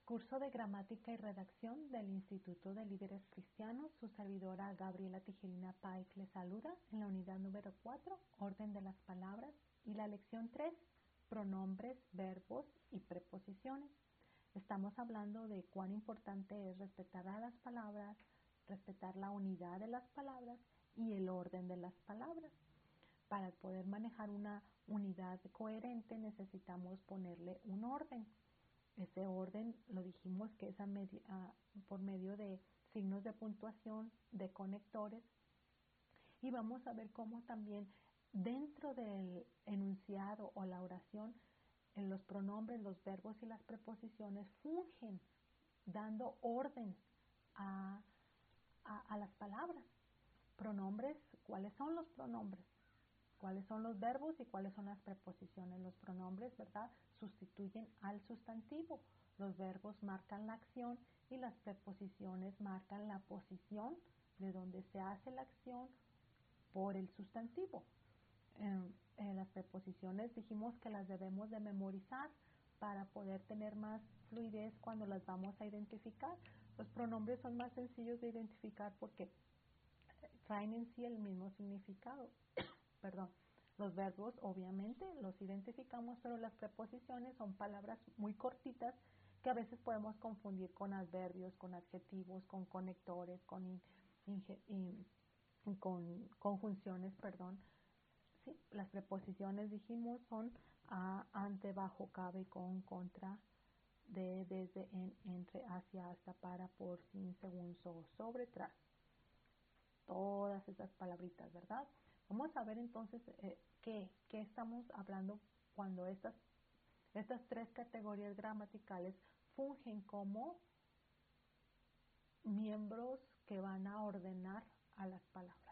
Curso de Gramática y Redacción del Instituto de Líderes Cristianos. Su servidora Gabriela Tijerina Paik les saluda en la unidad número 4, Orden de las Palabras, y la lección 3, Pronombres, Verbos y Preposiciones. Estamos hablando de cuán importante es respetar a las palabras, respetar la unidad de las palabras y el orden de las palabras. Para poder manejar una unidad coherente necesitamos ponerle un orden. Ese orden lo dijimos que es por medio de signos de puntuación, de conectores, y vamos a ver cómo también dentro del enunciado o la oración en los pronombres, los verbos y las preposiciones fungen dando orden a las palabras. Pronombres, ¿cuáles son los pronombres? ¿Cuáles son los verbos y cuáles son las preposiciones? Los pronombres, ¿verdad?, sustituyen al sustantivo. Los verbos marcan la acción y las preposiciones marcan la posición de donde se hace la acción por el sustantivo. Las preposiciones dijimos que las debemos de memorizar para poder tener más fluidez cuando las vamos a identificar. Los pronombres son más sencillos de identificar porque traen en sí el mismo significado. Perdón. Los verbos obviamente los identificamos, pero las preposiciones son palabras muy cortitas que a veces podemos confundir con adverbios, con adjetivos, con conectores, con conjunciones, perdón. Sí, las preposiciones dijimos son a, ante, bajo, cabe, con, contra, de, desde, en, entre, hacia, hasta, para, por, sin, según, sobre, tras. Todas esas palabritas, ¿verdad? Vamos a ver entonces qué estamos hablando cuando estas tres categorías gramaticales fungen como miembros que van a ordenar a las palabras.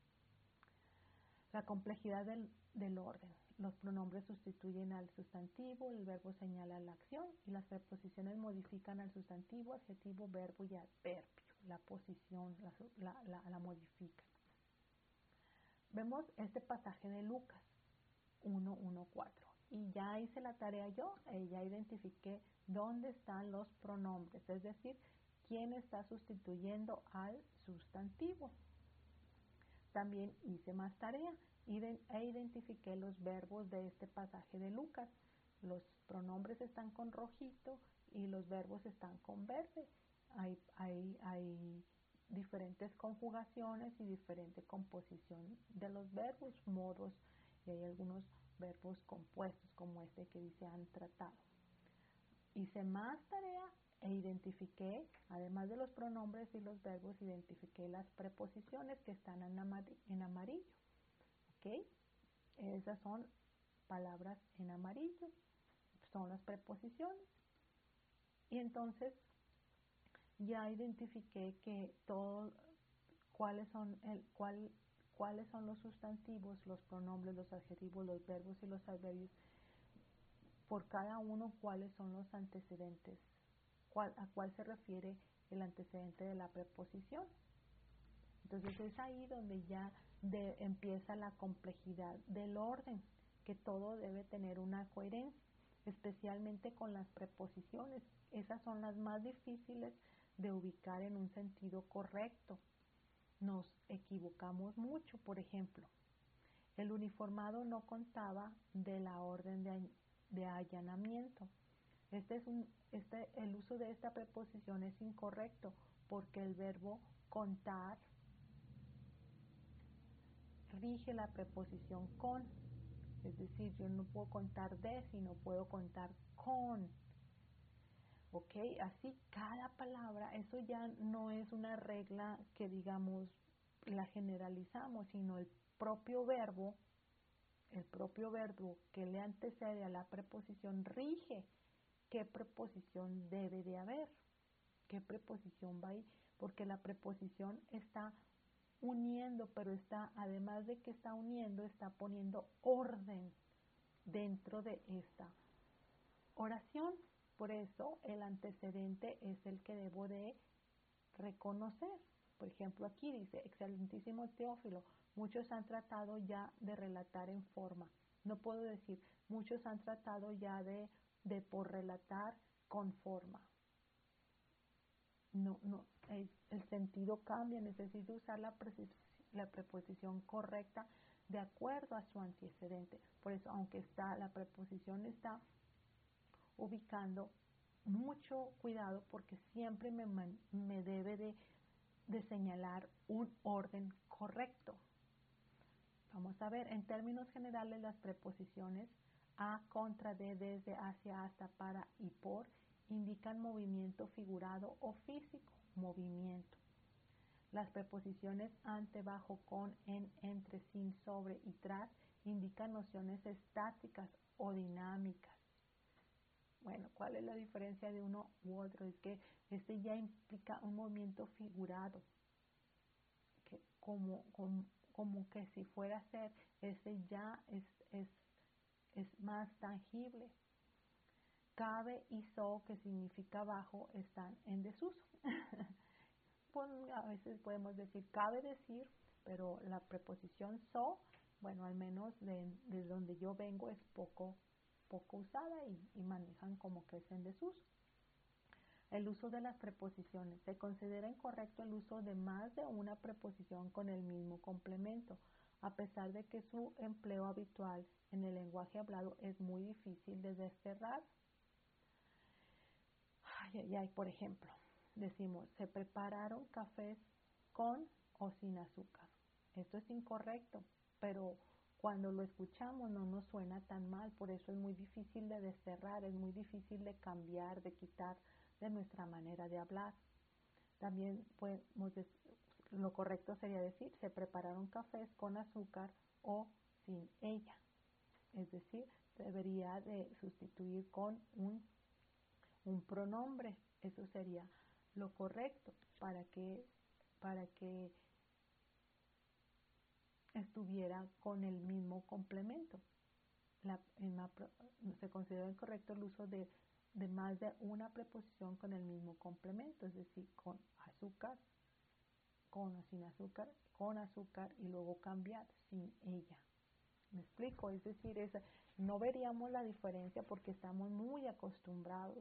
La complejidad del orden. Los pronombres sustituyen al sustantivo, el verbo señala la acción y las preposiciones modifican al sustantivo, adjetivo, verbo y adverbio. La posición la modifican. Vemos este pasaje de Lucas 1:1-4 y ya hice la tarea yo, ya identifiqué dónde están los pronombres, es decir, quién está sustituyendo al sustantivo. También hice más tarea e identifiqué los verbos de este pasaje de Lucas. Los pronombres están con rojito y los verbos están con verde. Hay diferentes conjugaciones y diferente composición de los verbos, modos, y hay algunos verbos compuestos como este que dice han tratado. Hice más tarea e identifiqué, además de los pronombres y los verbos, identifiqué las preposiciones que están en amarillo. ¿Ok? Esas son palabras en amarillo, son las preposiciones. Y entonces ya identifiqué que cuáles son los sustantivos, los pronombres, los adjetivos, los verbos y los adverbios, por cada uno cuáles son los antecedentes, a cuál se refiere el antecedente de la preposición. Entonces es ahí donde ya empieza la complejidad del orden, que todo debe tener una coherencia, especialmente con las preposiciones. Esas son las más difíciles de ubicar en un sentido correcto. Nos equivocamos mucho. Por ejemplo, el uniformado no contaba de la orden de allanamiento. El uso de esta preposición es incorrecto porque el verbo contar rige la preposición con. Es decir, yo no puedo contar de, sino puedo contar con. ¿Ok? Así cada palabra, eso ya no es una regla que digamos la generalizamos, sino el propio verbo que le antecede a la preposición rige qué preposición debe de haber, qué preposición va ahí, porque la preposición está uniendo, pero además de que está uniendo, está poniendo orden dentro de esta oración. Por eso el antecedente es el que debo de reconocer. Por ejemplo, aquí dice, excelentísimo Teófilo, muchos han tratado ya de relatar en forma. No puedo decir, muchos han tratado ya de por relatar con forma. el sentido cambia, necesito usar la preposición correcta de acuerdo a su antecedente. Por eso, aunque la preposición está ubicando, mucho cuidado porque siempre me debe de señalar un orden correcto. Vamos a ver, en términos generales, las preposiciones a, contra, de, desde, hacia, hasta, para y por indican movimiento figurado o físico, movimiento. Las preposiciones ante, bajo, con, en, entre, sin, sobre y tras indican nociones estáticas o dinámicas. Bueno, ¿cuál es la diferencia de uno u otro? Es que este ya implica un movimiento figurado, que como que si fuera a ser, este ya es más tangible. Cabe y so, que significa bajo, están en desuso. A veces podemos decir cabe decir, pero la preposición so, bueno, al menos de donde yo vengo es poco usada y manejan como que es en desuso. El uso de las preposiciones. Se considera incorrecto el uso de más de una preposición con el mismo complemento, a pesar de que su empleo habitual en el lenguaje hablado es muy difícil de desterrar. Por ejemplo, decimos, se prepararon cafés con o sin azúcar. Esto es incorrecto, pero cuando lo escuchamos no nos suena tan mal, por eso es muy difícil de desterrar, es muy difícil de cambiar, de quitar de nuestra manera de hablar. También lo correcto sería decir, se prepararon cafés con azúcar o sin ella. Es decir, debería de sustituir con un pronombre. Eso sería lo correcto para que estuviera con el mismo complemento. Se considera incorrecto el uso de más de una preposición con el mismo complemento, es decir, con azúcar, con o sin azúcar, con azúcar y luego cambiar sin ella. ¿Me explico? Es decir, no veríamos la diferencia porque estamos muy acostumbrados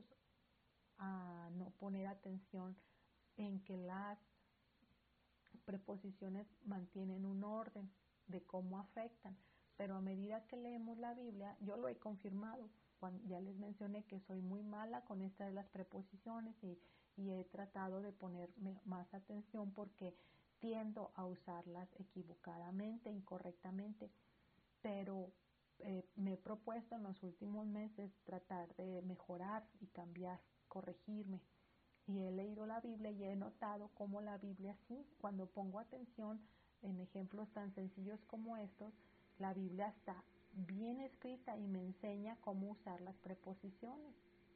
a no poner atención en que las preposiciones mantienen un orden de cómo afectan, pero a medida que leemos la Biblia, yo lo he confirmado, ya les mencioné que soy muy mala con esta de las preposiciones y he tratado de ponerme más atención porque tiendo a usarlas equivocadamente, incorrectamente, pero me he propuesto en los últimos meses tratar de mejorar y cambiar, corregirme. Y he leído la Biblia y he notado cómo la Biblia sí, cuando pongo atención en ejemplos tan sencillos como estos, la Biblia está bien escrita y me enseña cómo usar las preposiciones.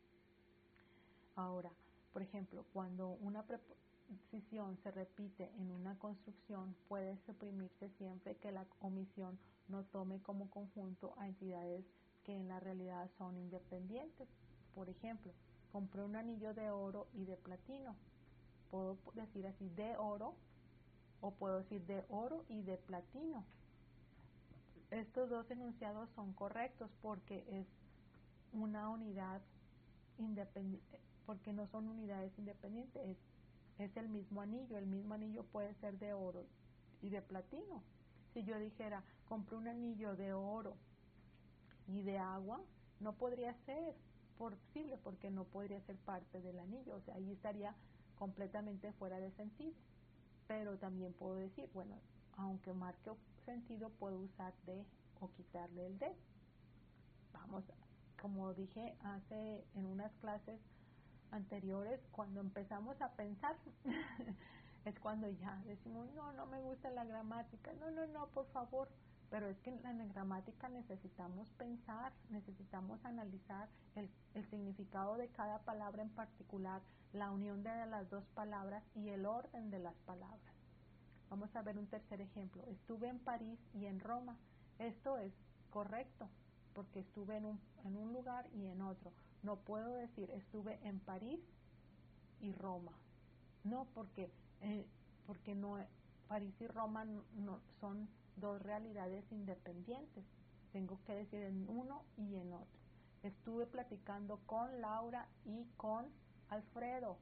Ahora, por ejemplo, cuando una preposición se repite en una construcción, puede suprimirse siempre que la omisión no tome como conjunto a entidades que en la realidad son independientes. Por ejemplo, compré un anillo de oro y de platino. Puedo decir así, de oro, o puedo decir de oro y de platino. Estos dos enunciados son correctos porque es una unidad independiente, porque no son unidades independientes, es el mismo anillo. El mismo anillo puede ser de oro y de platino. Si yo dijera, compré un anillo de oro y de agua, no podría ser posible porque no podría ser parte del anillo, o sea, ahí estaría completamente fuera de sentido. Pero también puedo decir, bueno, aunque marque sentido, puedo usar de o quitarle el de. Vamos, como dije en unas clases anteriores, cuando empezamos a pensar es cuando ya decimos, no me gusta la gramática, no, por favor. Pero es que en la gramática necesitamos pensar, necesitamos analizar el significado de cada palabra en particular, la unión de las dos palabras y el orden de las palabras. Vamos a ver un tercer ejemplo. Estuve en París y en Roma. Esto es correcto, porque estuve en un lugar y en otro. No puedo decir estuve en París y Roma. No, porque no, París y Roma no son dos realidades independientes. Tengo que decir en uno y en otro. Estuve platicando con Laura y con Alfredo.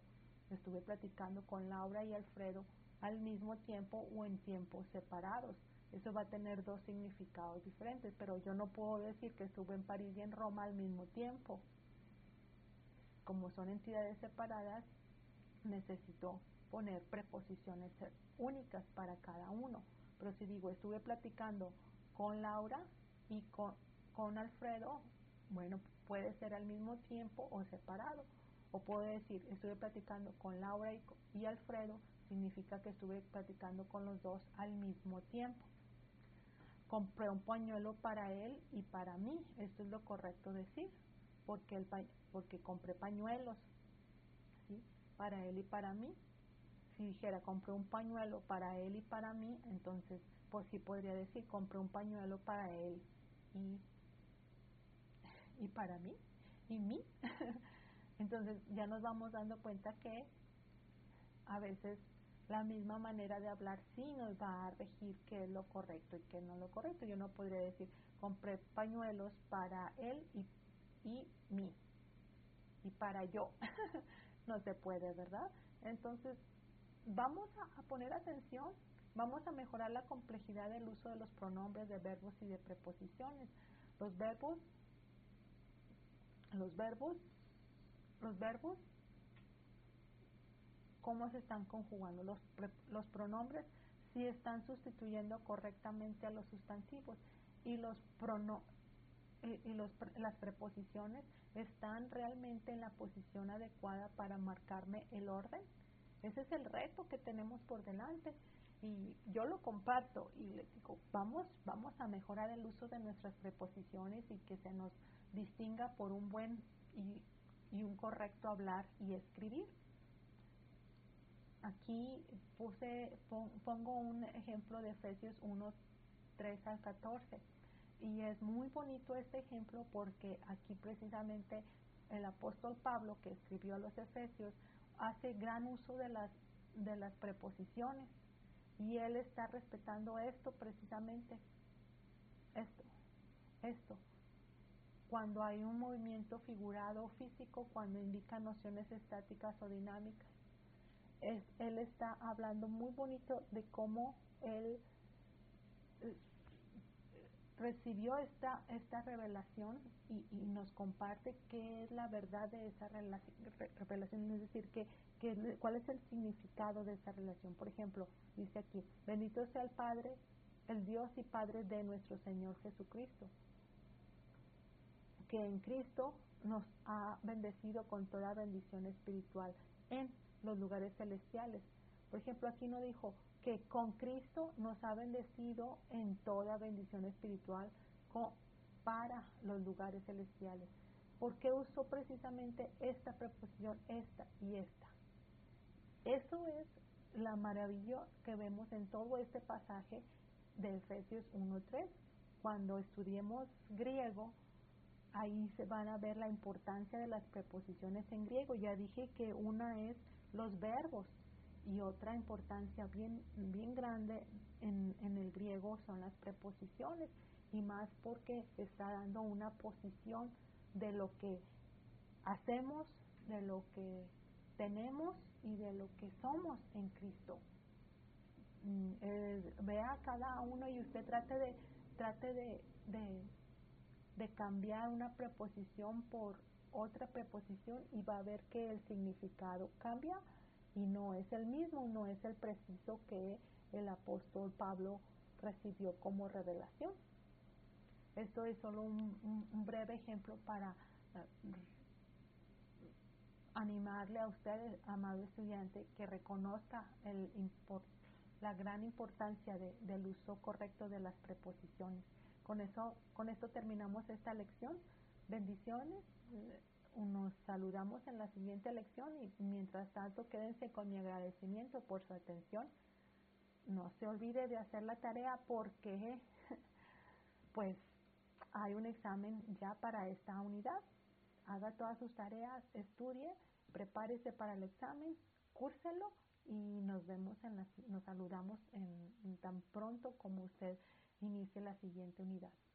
estuve platicando con Laura y Alfredo al mismo tiempo o en tiempos separados. Eso va a tener dos significados diferentes, pero yo no puedo decir que estuve en París y en Roma al mismo tiempo. Como son entidades separadas, necesito poner preposiciones únicas para cada uno. Pero si digo estuve platicando con Laura y con Alfredo, bueno, puede ser al mismo tiempo o separado. O puedo decir estuve platicando con Laura y Alfredo, significa que estuve platicando con los dos al mismo tiempo. Compré un pañuelo para él y para mí, esto es lo correcto decir, porque compré pañuelos, ¿sí?, para él y para mí. Si dijera compré un pañuelo para él y para mí, entonces pues sí podría decir compré un pañuelo para él y para mí y mí. Entonces ya nos vamos dando cuenta que a veces la misma manera de hablar sí nos va a regir qué es lo correcto y qué no es lo correcto. Yo no podría decir compré pañuelos para él y mí y para yo. No se puede, ¿verdad? Entonces vamos a poner atención, vamos a mejorar la complejidad del uso de los pronombres, de verbos y de preposiciones. Los verbos, ¿cómo se están conjugando? Los pronombres sí están sustituyendo correctamente a los sustantivos y las preposiciones están realmente en la posición adecuada para marcarme el orden. Ese es el reto que tenemos por delante y yo lo comparto y les digo, vamos a mejorar el uso de nuestras preposiciones y que se nos distinga por un buen y un correcto hablar y escribir. Aquí pongo un ejemplo de Efesios 1, 3 al 14 y es muy bonito este ejemplo porque aquí precisamente el apóstol Pablo, que escribió a los Efesios, hace gran uso de las preposiciones y él está respetando esto precisamente, esto. Cuando hay un movimiento figurado o físico, cuando indica nociones estáticas o dinámicas, él está hablando muy bonito de cómo él recibió esta revelación y nos comparte qué es la verdad de esa revelación, es decir, cuál es el significado de esa relación. Por ejemplo, dice aquí, bendito sea el Padre, el Dios y Padre de nuestro Señor Jesucristo, que en Cristo nos ha bendecido con toda bendición espiritual en los lugares celestiales. Por ejemplo, aquí no dijo que con Cristo nos ha bendecido en toda bendición espiritual para los lugares celestiales. ¿Por qué usó precisamente esta preposición, esta y esta? Eso es la maravilla que vemos en todo este pasaje de Efesios 1:3. Cuando estudiemos griego, ahí se van a ver la importancia de las preposiciones en griego. Ya dije que una es los verbos y otra importancia bien grande en el griego son las preposiciones, y más porque está dando una posición de lo que hacemos, de lo que tenemos y de lo que somos en Cristo. Vea cada uno y usted trate de cambiar una preposición por otra preposición y va a ver que el significado cambia y no es el mismo, no es el preciso que el apóstol Pablo recibió como revelación. Esto es solo un breve ejemplo para animarle a usted, amado estudiante, que reconozca la gran importancia del uso correcto de las preposiciones. Con esto terminamos esta lección. Bendiciones. Nos saludamos en la siguiente lección y mientras tanto quédense con mi agradecimiento por su atención. No se olvide de hacer la tarea porque pues hay un examen ya para esta unidad. Haga todas sus tareas, estudie, prepárese para el examen, cúrselo y nos saludamos en tan pronto como usted inicie la siguiente unidad.